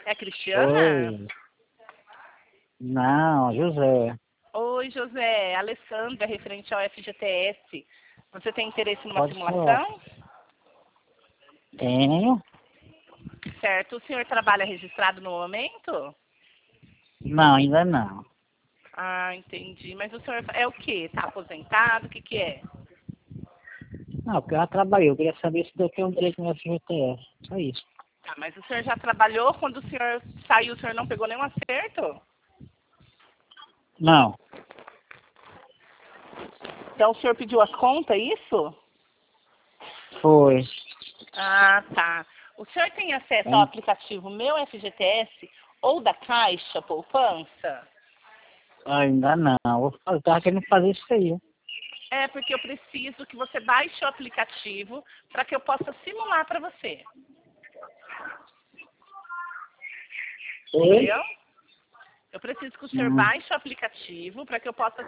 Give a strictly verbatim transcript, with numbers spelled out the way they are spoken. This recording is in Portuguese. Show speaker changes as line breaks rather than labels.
É a Cristiana?
Oi. Não, José.
Oi, José. Alessandra, referente ao F G T S. Você tem interesse numa
Pode falar.
simulação?
Tenho?
Certo. O senhor trabalha registrado no momento?
Não, ainda não.
Ah, entendi. Mas o senhor é o quê? Tá aposentado? O que que é?
Não, porque eu já trabalhei. Eu queria saber se daqui é um direito no F G T S. Só isso.
Tá, mas o senhor já trabalhou? Quando o senhor saiu, o senhor não pegou nenhum acerto?
Não.
Então o senhor pediu as contas, é isso?
Foi.
Ah, tá. O senhor tem acesso ao
Hein?
aplicativo Meu F G T S ou da Caixa Poupança?
Ainda não. Vou fazer. Eu tava querendo fazer isso aí.
É porque eu preciso que você baixe o aplicativo para que eu possa simular para você.
Oi?
Entendeu? Eu preciso que o senhor
Hum.
baixe o aplicativo para que eu possa